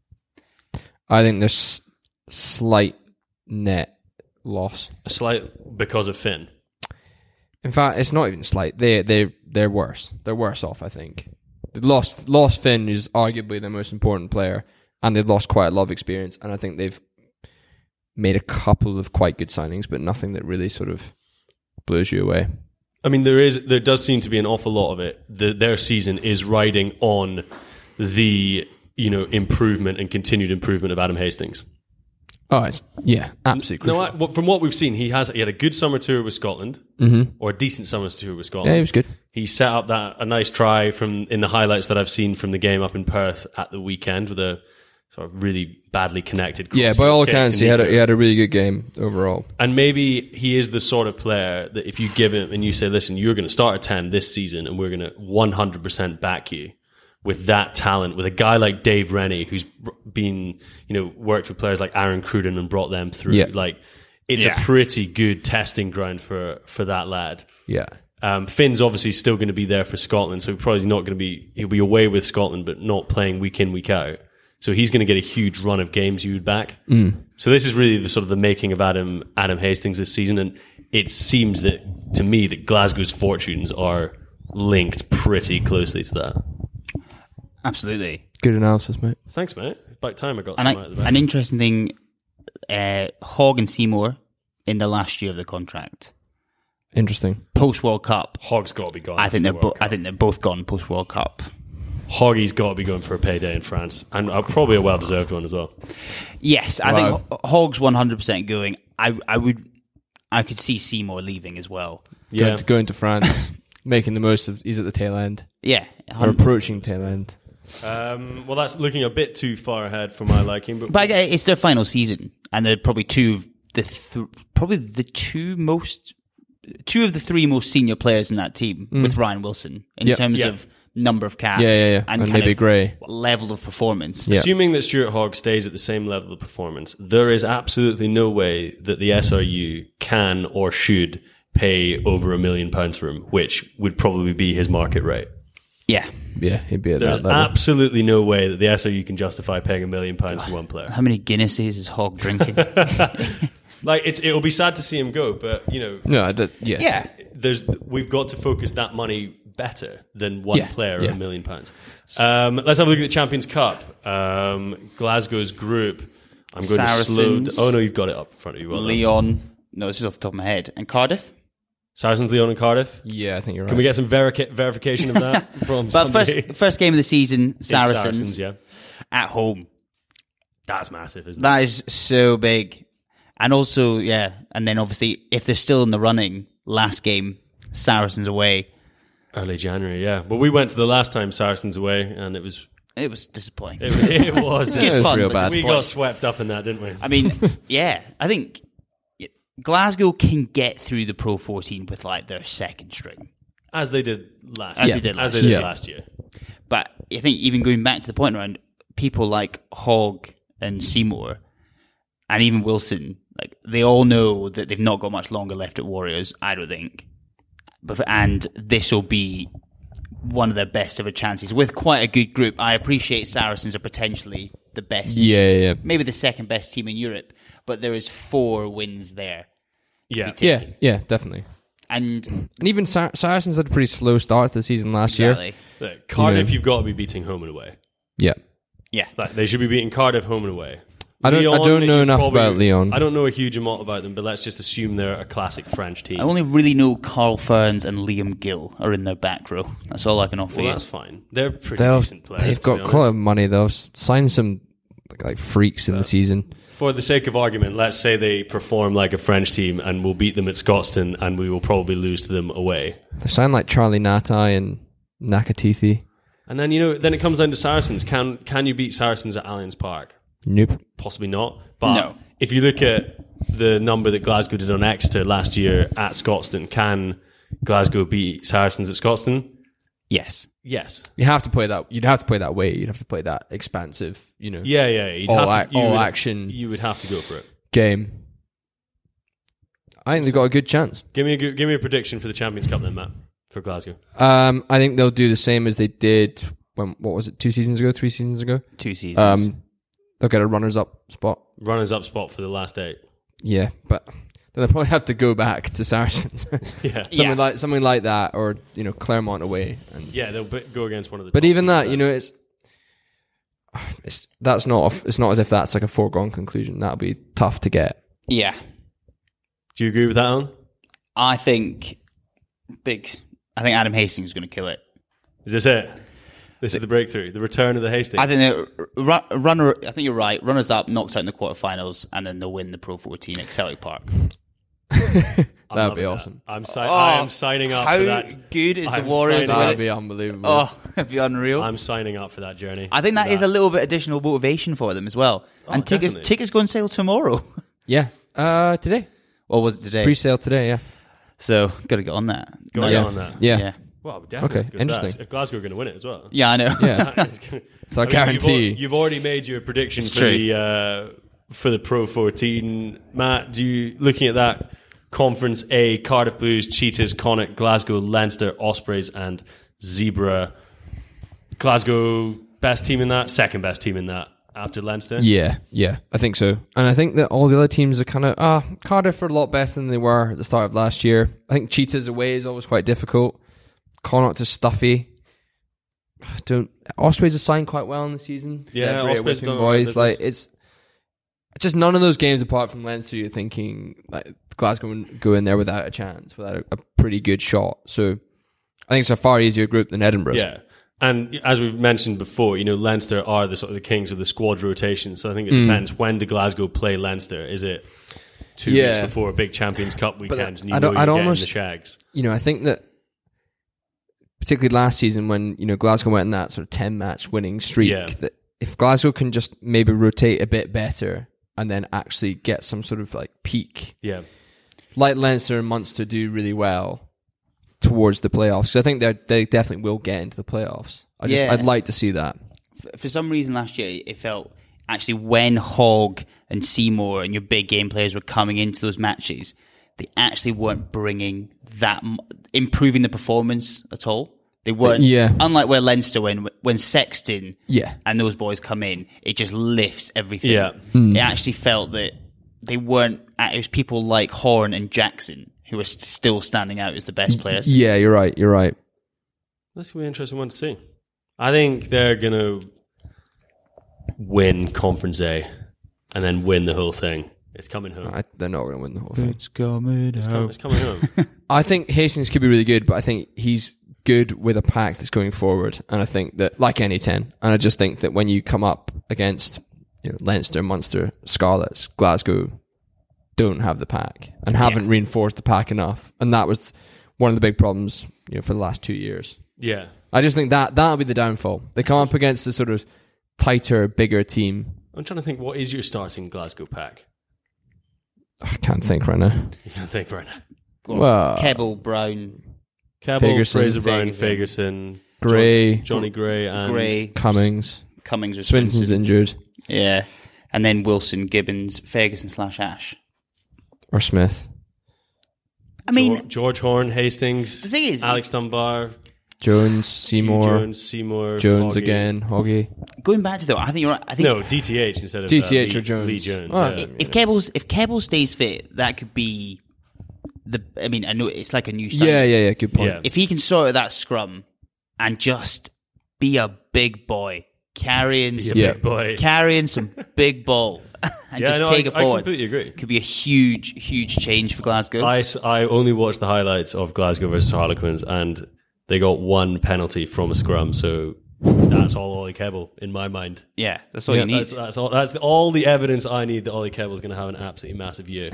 I think there's slight net loss. A slight because of Finn. In fact, it's not even slight. They're worse. They're worse off, I think. They lost Finn, who's arguably their most important player, and they've lost quite a lot of experience. And I think they've made a couple of quite good signings, but nothing that really sort of blows you away. I mean, there does seem to be an awful lot of it. Their season is riding on the improvement and continued improvement of Adam Hastings. Oh, absolutely crucial. No, from what we've seen, he had a good summer tour with Scotland, or a decent summer tour with Scotland. Yeah, he was good. He set up a nice try in the highlights that I've seen from the game up in Perth at the weekend with a sort of really badly connected. Yeah, by all accounts, he had a really good game overall. And maybe he is the sort of player that if you give him and you say, "Listen, you're going to start at 10 this season, and we're going to 100% back you." With that talent, with a guy like Dave Rennie, who's been, worked with players like Aaron Cruden and brought them through, it's a pretty good testing ground for that lad. Yeah. Finn's obviously still going to be there for Scotland, so he'll be away with Scotland, but not playing week in, week out. So he's going to get a huge run of games you would back. So this is really the sort of the making of Adam Hastings this season, and it seems to me that Glasgow's fortunes are linked pretty closely to that. Absolutely. Good analysis, mate. Thanks, mate. About time I got some out of the back. An interesting thing, Hogg and Seymour in the last year of the contract. Interesting. Post World Cup. Hogg's got to be gone. I think they're both gone post World Cup. Hoggy's got to be going for a payday in France, and probably a well-deserved one as well. Yes, I think Hogg's 100% going. I could see Seymour leaving as well. Yeah, going to France, making the most of. He's at the tail end. Yeah, or approaching tail end. Well, that's looking a bit too far ahead for my liking, but it's their final season, and they're probably two of the three most senior players in that team, with Ryan Wilson in terms of number of caps, and maybe Gray level of performance. Yeah. Assuming that Stuart Hogg stays at the same level of performance, there is absolutely no way that the SRU can or should pay over £1 million for him, which would probably be his market rate. Yeah, he'd be at There's that level. absolutely no way that the SRU can justify paying £1 million for one player. How many Guinnesses is Hogg drinking? It'll be sad to see him go, but we've got to focus that money better than one player or £1 million. Let's have a look at the Champions Cup. Glasgow's group. I'm going Saracens, to slow. Oh no, you've got it up in front of you. Well Leon. No, this is off the top of my head. And Cardiff. Saracens, Leon, and Cardiff. Yeah, I think you're right. Can we get some verification of that from somebody? First game of the season, Saracens, at home. That's massive, isn't it? That is so big. And also, and then obviously, if they're still in the running, last game, Saracens away. Early January, yeah. Well, we went to the last time Saracens away, and it was disappointing. It was. Good fun, real bad. We got swept up in that, didn't we? I mean, I think Glasgow can get through the Pro 14 with their second string, as they did last year. But I think even going back to the point around people like Hogg and Seymour, and even Wilson, Like, they all know that they've not got much longer left at Warriors, I don't think. And this will be one of their best ever chances with quite a good group. I appreciate Saracens are potentially the best. Yeah. Maybe the second best team in Europe, but there is 4 wins there. Yeah, definitely. And even Saracens had a pretty slow start to the season last year. Look, Cardiff, you've got to be beating home and away. Yeah. Like, they should be beating Cardiff home and away. I don't know enough about Lyon. I don't know a huge amount about them, but let's just assume they're a classic French team. I only really know Carl Ferns and Liam Gill are in their back row. That's all I can offer you. That's fine. They're pretty decent players. They've got quite a lot of money. They'll sign some like freaks in the season. For the sake of argument, let's say they perform like a French team and we'll beat them at Scotstoun and we will probably lose to them away. They sound like Charlie Natai and Nakatithi. And then, then it comes down to Saracens. Can you beat Saracens at Allianz Park? Nope. Possibly not. But No. if you look at the number that Glasgow did on Exeter last year at Scotstoun, can Glasgow beat Saracens at Scotstoun? Yes. Yes. You'd have to play that way. You'd have to play that expansive, Yeah. You'd all have to, action. You would have to go for it. Game. I think they've got a good chance. Give me a prediction for the Champions Cup then, Matt, for Glasgow. I think they'll do the same as they did when, what was it, 3 seasons ago? 2 seasons. They'll get a runners-up spot. Runners-up spot for the last 8. Yeah, but then they'll probably have to go back to Saracens. Yeah. Something like that, or Claremont away. And they'll go against one of the. But top even teams that, it's not as if that's like a foregone conclusion. That'll be tough to get. Yeah. Do you agree with that, Alan? I think Adam Hastings is going to kill it. Is this it? This is the breakthrough, the return of the Hastings. I think I think you're right. Runners up, knocks out in the quarterfinals, and then they'll win the Pro 14 at Celtic Park. That'd be awesome. I am signing up for that. How good is the Warriors? That'd be unbelievable. Oh, it'd be unreal. I'm signing up for that journey. I think that is a little bit additional motivation for them as well. And tickets go on sale tomorrow. Yeah, today. Or was it today? Pre-sale today, yeah. So, got to get on that. Get on that. Yeah. Well, definitely. Okay, interesting. If Glasgow are going to win it as well. Yeah, I know. Yeah. So I guarantee you've already made your prediction for the Pro 14. Matt, looking at that Conference A, Cardiff Blues, Cheetahs, Connacht, Glasgow, Leinster, Ospreys, and Zebra. Glasgow, best team in that, second best team in that after Leinster? Yeah, I think so. And I think that all the other teams are kind of, Cardiff are a lot better than they were at the start of last year. I think Cheetahs away is always quite difficult. Connacht is stuffy. Ospreys have signed quite well in the season. Yeah, Ospreys done boys. Right, like, it's just none of those games apart from Leinster you're thinking like Glasgow would go in there without a chance, without a pretty good shot. So I think it's a far easier group than Edinburgh's. Yeah. And as we've mentioned before, Leinster are the sort of the kings of the squad rotation. So I think it depends. When do Glasgow play Leinster? Is it 2 weeks before a big Champions Cup weekend? And you're getting the shags. I think that particularly last season when Glasgow went in that sort of 10-match winning streak, that if Glasgow can just maybe rotate a bit better and then actually get some sort of like peak, like Leinster and Munster do really well towards the playoffs, because I think they definitely will get into the playoffs. I'd like to see that. For some reason last year, it felt actually when Hogg and Seymour and your big game players were coming into those matches, they actually weren't bringing that, improving the performance at all. They weren't, unlike where Leinster, when Sexton and those boys come in, it just lifts everything. Yeah. It actually felt that they weren't, it was people like Horn and Jackson who are still standing out as the best players. Yeah, you're right. That's going to be an interesting one to see. I think they're going to win Conference A and then win the whole thing. It's coming home. They're not going to win the whole thing. It's coming home. It's coming home. I think Hastings could be really good, but I think he's good with a pack that's going forward. And I think that, like any 10, and I just think that when you come up against Leinster, Munster, Scarlets, Glasgow don't have the pack and haven't reinforced the pack enough. And that was one of the big problems for the last 2 years. Yeah. I just think that'll be the downfall. They come up against a sort of tighter, bigger team. I'm trying to think, what is your starting Glasgow pack? I can't think right now. You can't think right now. Well, Kebble, Brown, Fraser Brown, Fagerson, Gray, Johnny Gray, and Cummings. Cummings or Swinson's injured. Yeah. And then Wilson, Gibbons, Ferguson / Ash. Or Smith. I mean, George Horn, Hastings. The thing is, Alex Dunbar, Jones, Seymour. Hoggy. Jones again, Hoggy. going back to though, I think you're right. I think No, DTH instead of DTH Lee, or Jones. Lee Jones. Oh, yeah. if Kebbles stays fit, that could be I know it's like a new sign. Yeah. Good point. Yeah. If he can sort out that scrum and just be a big boy, carrying some big ball and just take it I forward. completely agree. Could be a huge change for Glasgow. I only watched the highlights of Glasgow versus Harlequins, and they got one penalty from a scrum, so that's all Ollie Kebble in my mind. Yeah, that's all you need. That's all the evidence I need that Ollie Kebble is going to have an absolutely massive year.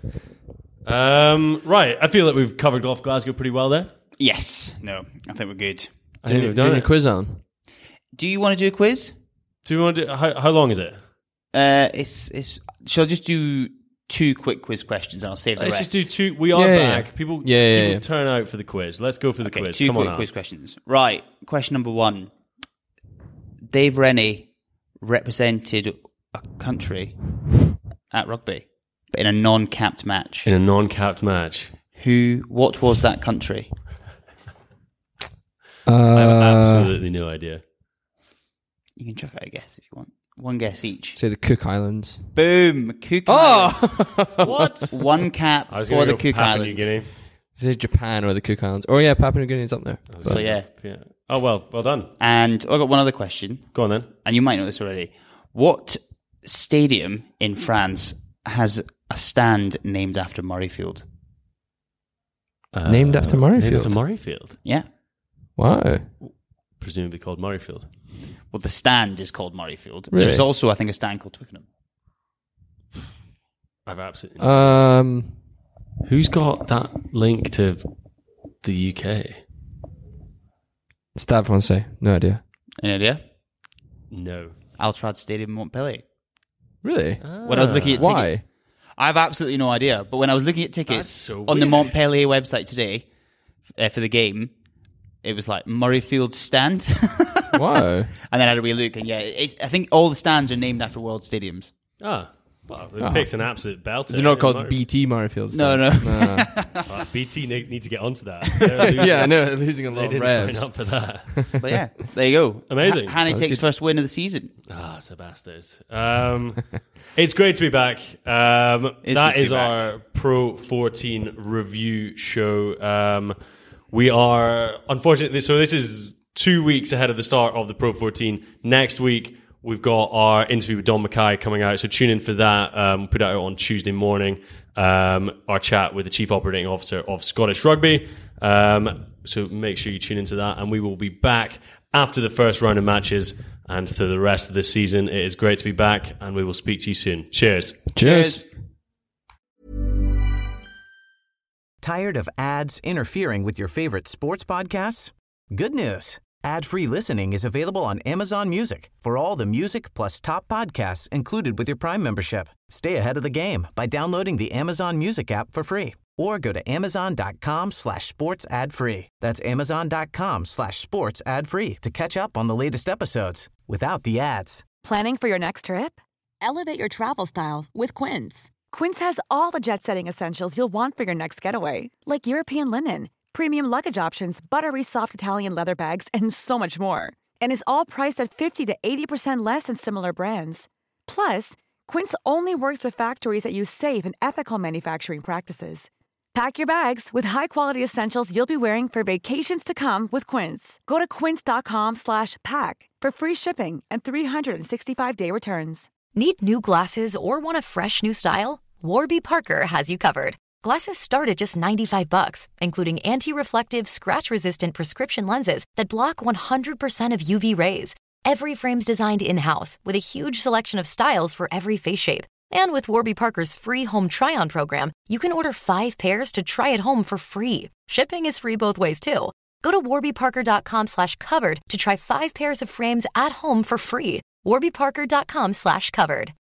Right, I feel like we've covered off Glasgow pretty well there. Yes. No, I think we're good. I think we've done Doing it. a quiz on. Do you want to do a quiz? Do we want to do, how long is it? Shall I just do 2 quick quiz questions and I'll save the Let's rest? just do 2. We are Yeah. back. People Yeah. turn out for the quiz. Let's go for the quiz. 2 Come quick on, quiz questions. Right, question number 1. Dave Rennie represented a country at rugby, but in a non-capped match. In a non-capped match. What was that country? I have absolutely no idea. You can chuck out a guess if you want. 1 guess each. Say the Cook Islands. Boom! Cook Islands. What? 1 cap I was for going the to go Cook Papua Islands. New Guinea. Say Japan or the Cook Islands. Oh yeah, Papua New Guinea is up there. So yeah. Oh, well done. And I've got one other question, Go on then. and you might know this already. What stadium in France has a stand named after Murrayfield? Named after Murrayfield? Named after Murrayfield. Yeah. Wow. Presumably called Murrayfield. Well, the stand is called Murrayfield. Really? There's also, I think, a stand called Twickenham. I've absolutely no idea. Who's got that link to the UK? Stade Francais. No idea. Any idea? No. Altrad Stadium, Montpellier. Really? When I was looking at Why? tickets, I have absolutely no idea. But when I was looking at tickets That's so on the weird. Montpellier website today for the game, it was like Murrayfield stand. Wow. And then I had a wee look, and I think all the stands are named after world stadiums. Well, they've picked an absolute belter. Is it not called BT Murrayfield? No. BT need to get onto that. Yeah, I know. They're losing a They lot of didn't revs. sign up for that. But yeah, there you go. Amazing. Hanny That's takes good. first win of the season. It's a bastard. It's great to be back. That good to is be back. our Pro 14 review show. We are, unfortunately, so this is 2 weeks ahead of the start of the Pro 14. Next week, we've got our interview with Don Mackay coming out, so tune in for that. We'll put it out on Tuesday morning. Our chat with the Chief Operating Officer of Scottish Rugby. So make sure you tune into that, and we will be back after the first round of matches and for the rest of the season. It is great to be back, and we will speak to you soon. Cheers. Cheers. Tired of ads interfering with your favorite sports podcasts? Good news. Ad-free listening is available on Amazon Music for all the music plus top podcasts included with your Prime membership. Stay ahead of the game by downloading the Amazon Music app for free or go to amazon.com/sports ad free. That's amazon.com/sports ad free to catch up on the latest episodes without the ads. Planning for your next trip? Elevate your travel style with Quince. Quince has all the jet-setting essentials you'll want for your next getaway, like European linen, premium luggage options, buttery soft Italian leather bags, and so much more. And is all priced at 50 to 80% less than similar brands. Plus, Quince only works with factories that use safe and ethical manufacturing practices. Pack your bags with high-quality essentials you'll be wearing for vacations to come with Quince. Go to quince.com/pack for free shipping and 365-day returns. Need new glasses or want a fresh new style? Warby Parker has you covered. Glasses start at just $95, including anti-reflective, scratch-resistant prescription lenses that block 100% of UV rays. Every frame's designed in-house with a huge selection of styles for every face shape. And with Warby Parker's free home try-on program, you can order 5 pairs to try at home for free. Shipping is free both ways, too. Go to warbyparker.com/covered to try 5 pairs of frames at home for free. warbyparker.com/covered.